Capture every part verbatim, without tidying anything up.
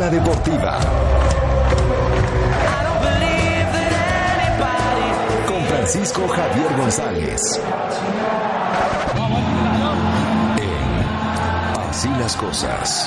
Rocola Deportiva. Con Francisco Javier González. En Así las Cosas.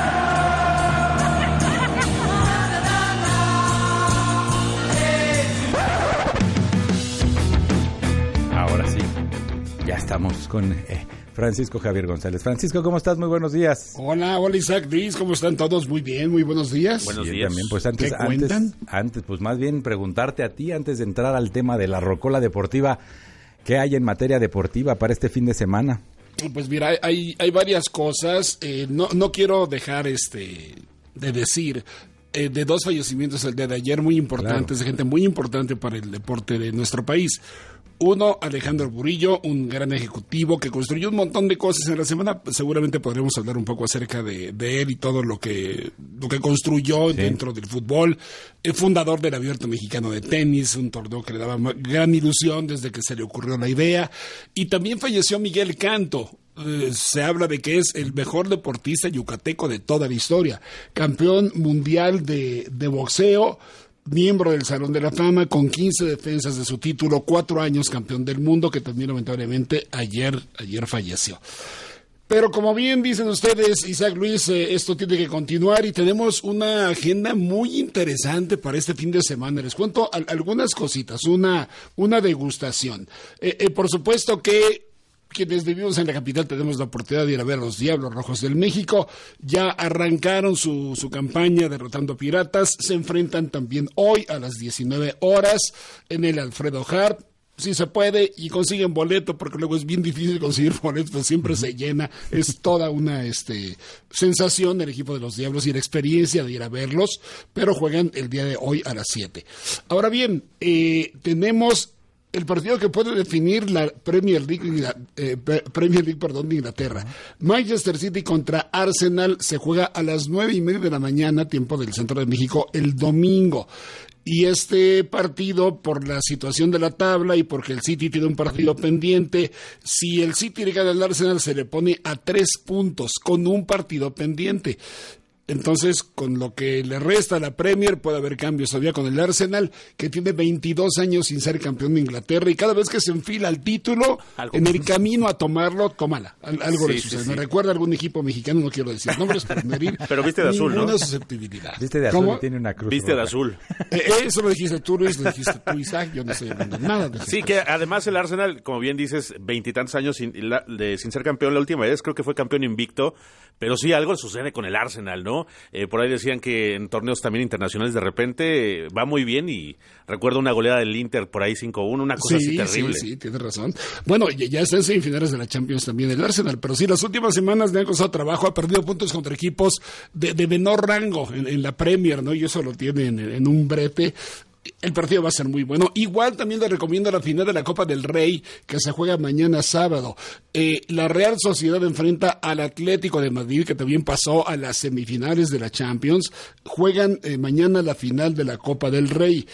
Ahora sí, ya estamos con eh, Francisco Javier González. Francisco, ¿cómo estás? Muy buenos días. Hola, hola Isaac, Luis, ¿cómo están todos? Muy bien, muy buenos días. Buenos días. También, pues antes, ¿Qué cuentan? antes, antes, pues más bien preguntarte a ti, antes de entrar al tema de la Rocola Deportiva, ¿qué hay en materia deportiva para este fin de semana? Pues mira, hay, hay varias cosas. Eh, no, no quiero dejar este de decir eh, de dos fallecimientos el día de ayer muy importantes, claro, de gente muy importante para el deporte de nuestro país. Uno, Alejandro Burillo, un gran ejecutivo que construyó un montón de cosas en la semana. Seguramente podremos hablar un poco acerca de, de él y todo lo que lo que construyó sí. dentro del fútbol. El fundador del Abierto Mexicano de Tenis, un torneo que le daba gran ilusión desde que se le ocurrió la idea. Y también falleció Miguel Canto. Eh, se habla de que es el mejor deportista yucateco de toda la historia. Campeón mundial de, de boxeo, miembro del Salón de la Fama, con quince defensas de su título, cuatro años campeón del mundo, que también lamentablemente ayer, ayer falleció. Pero como bien dicen ustedes, Isaac, Luis, eh, esto tiene que continuar y tenemos una agenda muy interesante para este fin de semana. Les cuento al, algunas cositas, una, una degustación. Eh, eh, por supuesto que quienes vivimos en la capital tenemos la oportunidad de ir a ver a los Diablos Rojos del México. Ya arrancaron su, su campaña derrotando piratas. Se enfrentan también hoy a las diecinueve horas en el Alfredo Harp. Si se puede y consiguen boleto, porque luego es bien difícil conseguir boletos, pues siempre se llena. Es toda una este sensación del equipo de los Diablos y la experiencia de ir a verlos, pero juegan el día de hoy a las siete. Ahora bien, eh, tenemos el partido que puede definir la Premier League, eh, Premier League perdón, de Inglaterra. Manchester City contra Arsenal se juega a las nueve y media de la mañana, tiempo del centro de México, el domingo. Y este partido, por la situación de la tabla y porque el City tiene un partido pendiente, si el City le gana al Arsenal se le pone a tres puntos con un partido pendiente. Entonces, con lo que le resta a la Premier, puede haber cambios todavía con el Arsenal, que tiene veintidós años sin ser campeón de Inglaterra, y cada vez que se enfila al título, ¿algo? En el camino a tomarlo, tómala. Algo sí, le sucede. Sí, sí. Me recuerda a algún equipo mexicano, no quiero decir nombres para medir. Pero viste de azul, ninguna ¿no? susceptibilidad. Viste de azul ¿Cómo? Y tiene una cruz. Viste roja. de azul. Eh, eso lo dijiste tú, Luis, lo dijiste tú, Isaac, yo no estoy hablando nada de eso. Sí, que además el Arsenal, como bien dices, veintitantos años sin, la, de, sin ser campeón. La última vez creo que fue campeón invicto, pero sí, algo sucede con el Arsenal, ¿no? Eh, por ahí decían que en torneos también internacionales de repente eh, va muy bien, y recuerdo una goleada del Inter por ahí cinco uno, una cosa sí, así terrible. Sí, sí, tienes razón. Bueno, ya está en semifinales de la Champions también el Arsenal, pero sí, las últimas semanas le han costado trabajo, ha perdido puntos contra equipos de, de menor rango en, en la Premier, ¿no? Y eso lo tiene en, en un brete. El partido va a ser muy bueno. Igual también le recomiendo la final de la Copa del Rey, que se juega mañana sábado. Eh, la Real Sociedad enfrenta al Atlético de Madrid, que también pasó a las semifinales de la Champions. Juegan eh, mañana la final de la Copa del Rey.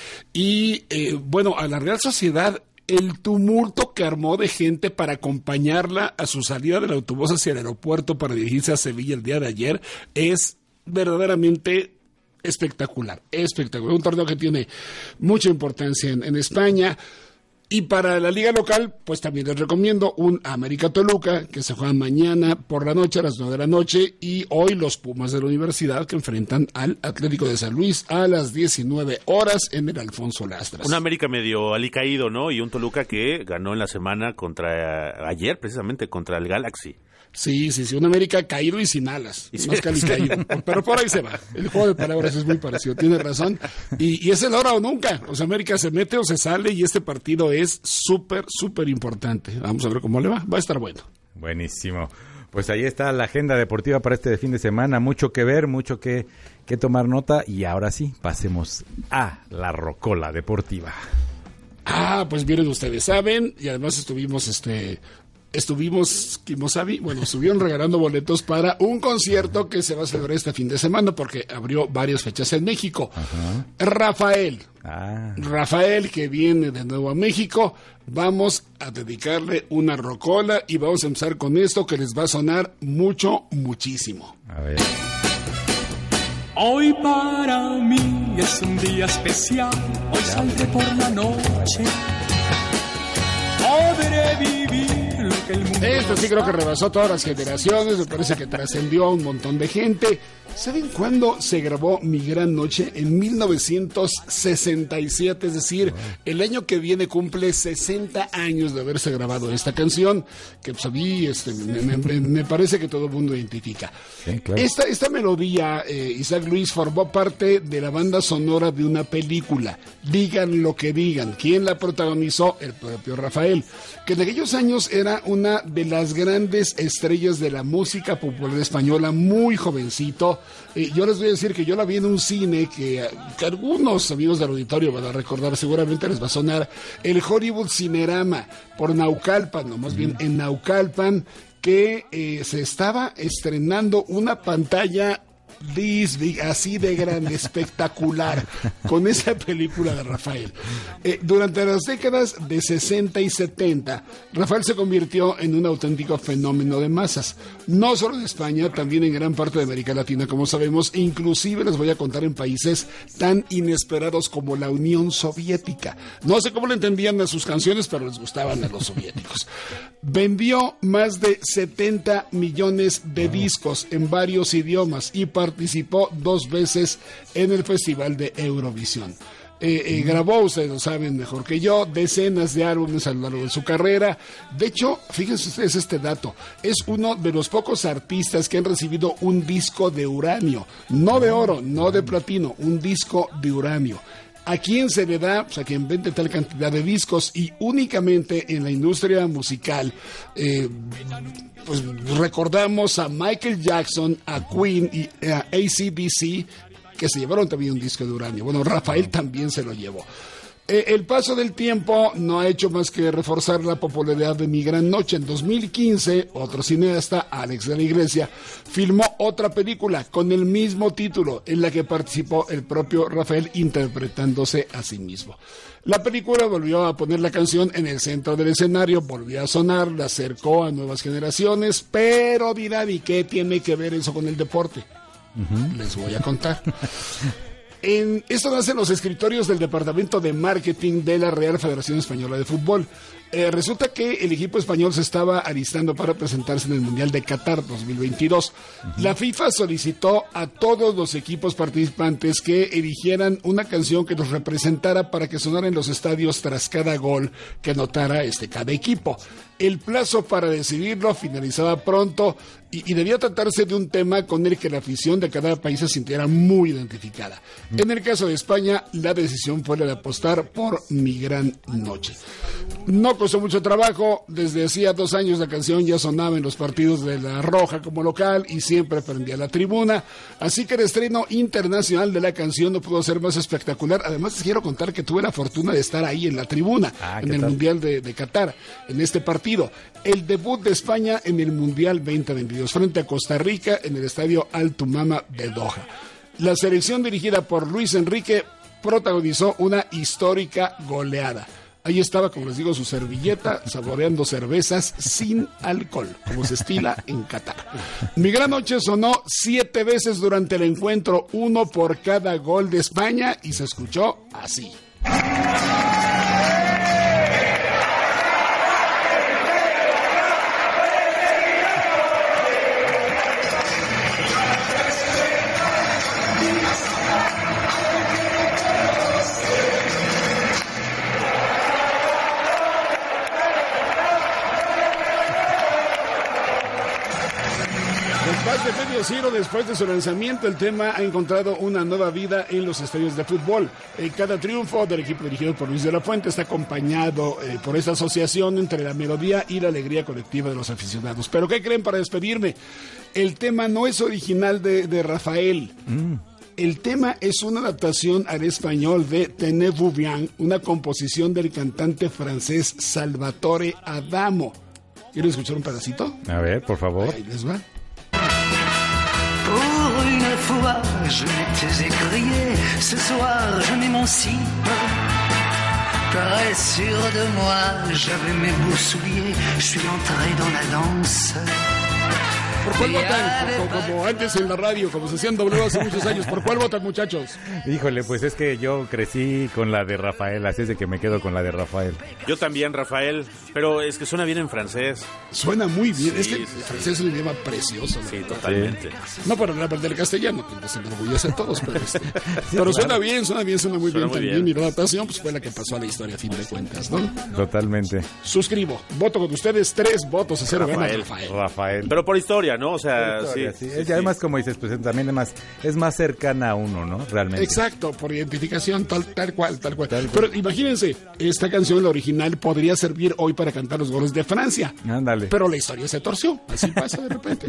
Y eh, bueno, a la Real Sociedad, el tumulto que armó de gente para acompañarla a su salida del autobús hacia el aeropuerto para dirigirse a Sevilla el día de ayer es verdaderamente espectacular, espectacular. Un torneo que tiene mucha importancia en, en España. Y para la liga local, pues también les recomiendo un América Toluca, que se juega mañana por la noche a las nueve de la noche, y hoy los Pumas de la Universidad, que enfrentan al Atlético de San Luis a las diecinueve horas en el Alfonso Lastras. Un América medio alicaído, ¿no? Y un Toluca que ganó en la semana contra, ayer precisamente, contra el Galaxy. Sí, sí, sí, un América caído y sin alas, y más que alicaído, pero por ahí se va. El juego de palabras es muy parecido, tiene razón, y, y es el ahora o nunca. O sea, América se mete o se sale, y este partido es súper, súper importante. Vamos a ver cómo le va, va a estar bueno. Buenísimo. Pues ahí está la agenda deportiva para este fin de semana, mucho que ver, mucho que, que tomar nota, y ahora sí, pasemos a la Rocola Deportiva. Ah, pues miren, ustedes saben, y además estuvimos, este... Estuvimos, Kimosabi, bueno, estuvieron regalando boletos para un concierto que se va a celebrar este fin de semana porque abrió varias fechas en México. Ajá. Rafael, ah. Rafael que viene de nuevo a México, vamos a dedicarle una rocola y vamos a empezar con esto que les va a sonar mucho, muchísimo. A ver. Hoy para mí es un día especial, hoy saldré por la noche, podré vivir lo que el mundo... Esto sí creo que rebasó todas las generaciones, me parece que trascendió a un montón de gente. ¿Saben cuándo se grabó Mi Gran Noche? En mil novecientos sesenta y siete, es decir, el año que viene cumple sesenta años de haberse grabado esta canción, que pues a mí este, me, me, me parece que todo el mundo identifica. Sí, claro. Esta, esta melodía, eh, Isaac Luis, formó parte de la banda sonora de una película, Digan lo que digan. ¿Quién la protagonizó? El propio Rafael, que en aquellos años era una de las grandes estrellas de la música popular española, muy jovencito. Eh, yo les voy a decir que yo la vi en un cine que, que algunos amigos del auditorio van a recordar, seguramente les va a sonar, el Hollywood Cinerama, por Naucalpan, o más bien en Naucalpan, que eh, se estaba estrenando una pantalla This big, así de grande, espectacular, con esa película de Rafael. Eh, durante las décadas de sesenta y setenta, Rafael se convirtió en un auténtico fenómeno de masas, no solo en España, también en gran parte de América Latina, como sabemos, e inclusive les voy a contar en países tan inesperados como la Unión Soviética. No sé cómo le entendían a sus canciones, pero les gustaban a los soviéticos. Vendió más de setenta millones de discos en varios idiomas y participó dos veces en el Festival de Eurovisión. Eh, eh, grabó, ustedes lo saben mejor que yo, decenas de álbumes a lo largo de su carrera. De hecho, fíjense ustedes este dato, es uno de los pocos artistas que han recibido un disco de uranio, no de oro, no de platino, un disco de uranio. ¿A quién se le da? Pues a quien vende tal cantidad de discos, y únicamente en la industria musical. Eh, pues recordamos a Michael Jackson, a Queen y a A C D C, que se llevaron también un disco de uranio. Bueno, Rafael también se lo llevó. Eh, el paso del tiempo no ha hecho más que reforzar la popularidad de Mi Gran Noche. En dos mil quince, otro cineasta, Alex de la Iglesia, filmó otra película con el mismo título, en la que participó el propio Rafael interpretándose a sí mismo. La película volvió a poner la canción en el centro del escenario, volvió a sonar, la acercó a nuevas generaciones, pero dirán, ¿y qué tiene que ver eso con el deporte? Uh-huh. Les voy a contar. En, esto nace en los escritorios del Departamento de Marketing de la Real Federación Española de Fútbol. Eh, resulta que el equipo español se estaba alistando para presentarse en el Mundial de Qatar dos mil veintidós. Uh-huh. La FIFA solicitó a todos los equipos participantes que eligieran una canción que los representara para que sonara en los estadios tras cada gol que anotara este, cada equipo. El plazo para decidirlo finalizaba pronto y, y debía tratarse de un tema con el que la afición de cada país se sintiera muy identificada. Uh-huh. En el caso de España, la decisión fue la de apostar por Mi Gran Noche. No costó mucho trabajo, desde hacía dos años la canción ya sonaba en los partidos de La Roja como local y siempre prendía la tribuna, así que el estreno internacional de la canción no pudo ser más espectacular. Además les quiero contar que tuve la fortuna de estar ahí en la tribuna, ah, en el tal? Mundial de, de Qatar, en este partido, el debut de España en el Mundial veinte veintidós frente a Costa Rica en el estadio Al Tumama de Doha. La selección dirigida por Luis Enrique protagonizó una histórica goleada. Ahí estaba, como les digo, su servilleta, saboreando cervezas sin alcohol, como se estila en Qatar. Mi Gran Noche sonó siete veces durante el encuentro, uno por cada gol de España, y se escuchó así. Más de medio siglo después de su lanzamiento, el tema ha encontrado una nueva vida en los estadios de fútbol. Eh, cada triunfo del equipo dirigido por Luis de la Fuente está acompañado eh, por esta asociación entre la melodía y la alegría colectiva de los aficionados. ¿Pero qué creen? Para despedirme, el tema no es original de, de Rafael. Mm. El tema es una adaptación al español de Tenez-vous bien, una composición del cantante francés Salvatore Adamo. ¿Quieren escuchar un pedacito? A ver, por favor. Ahí les va. Pour une fois, je m'étais écrié, ce soir je m'émancipe. Très sûr de moi, j'avais mes beaux souliers, je suis entré dans la danse. ¿Por cuál votan? Como, como antes en la radio, como se hacían W hace muchos años. ¿Por cuál votan, muchachos? Híjole, pues es que yo crecí con la de Rafael, así es de que me quedo con la de Rafael. Yo también, Rafael, pero es que suena bien en francés. Suena muy bien. Sí, es que sí, el sí. francés es un idioma precioso. Sí, totalmente. No para no aprender el castellano, que nos enorgullece a todos, pero, este, pero suena bien, suena bien, suena muy Suena bien muy también. bien. Y la adaptación pues, fue la que pasó a la historia a fin de cuentas, ¿no? Totalmente. Suscribo. Voto con ustedes, tres votos a cero. Gana Rafael. Rafael. Rafael. Pero por historia, ¿no? O sea, Historia, sí. sí. sí, Es- y sí. además, como dices, pues también es más, es más cercana a uno, ¿no? Realmente. Exacto, por identificación, tal, tal cual, tal cual. Tal cual. Pero imagínense, esta canción, la original, podría servir hoy para cantar los goles de Francia. Ándale. Pero la historia se torció. Así pasa de repente.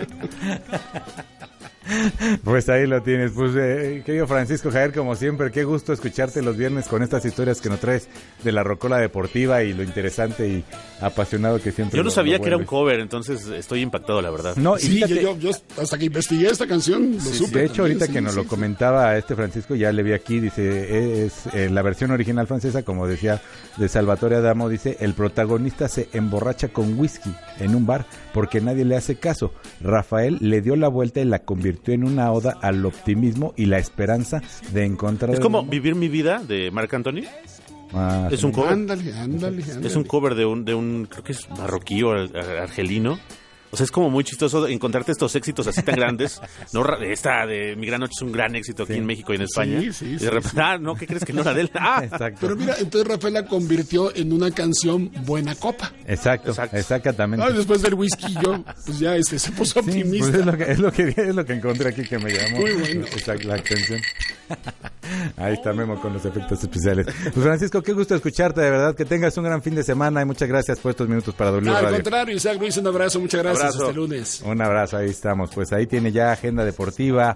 Pues ahí lo tienes. Pues, eh, querido Francisco Javier, como siempre, qué gusto escucharte los viernes con estas historias que nos traes de la rocola deportiva y lo interesante y apasionado que siempre Yo no lo- sabía lo que era un vuelves. cover, entonces estoy impactado, la verdad. No, y Sí, fíjate, yo, yo, yo hasta que investigué esta canción, lo supe. de hecho, también, ahorita sí, que nos sí, lo sí. comentaba este Francisco, ya le vi aquí, dice, es eh, la versión original francesa, como decía, de Salvatore Adamo, dice, el protagonista se emborracha con whisky en un bar porque nadie le hace caso. Rafael le dio la vuelta y la convirtió en una oda al optimismo y la esperanza de encontrar... Es el como amor. Vivir mi vida de Marc Anthony. Ah, Es un cover. Ándale, ándale, ándale. Es un cover de un, de un creo que es marroquí o ar- argelino. O sea, es como muy chistoso encontrarte estos éxitos así tan grandes. No, ra- esta de Mi Gran Noche es un gran éxito aquí en México y en España. Sí, sí, y de sí, repente, ah, no, ¿qué crees que no era de él? Ah, Exacto. Pero mira, entonces Rafael la convirtió en una canción buena copa. Exacto, Exacto. exactamente. Ah, después del whisky yo, pues ya este, se puso Sí, optimista. pues es lo que es lo que es lo que encontré aquí que me llamó Muy bueno. Exacto, la atención. Ahí está Memo con los efectos especiales. Pues Francisco, qué gusto escucharte, de verdad, que tengas un gran fin de semana y muchas gracias por estos minutos para W Al Radio. contrario, Isaac Luis, un abrazo, muchas gracias. Abrazo. Hasta el lunes. Un abrazo, ahí estamos. Pues ahí tiene ya agenda deportiva,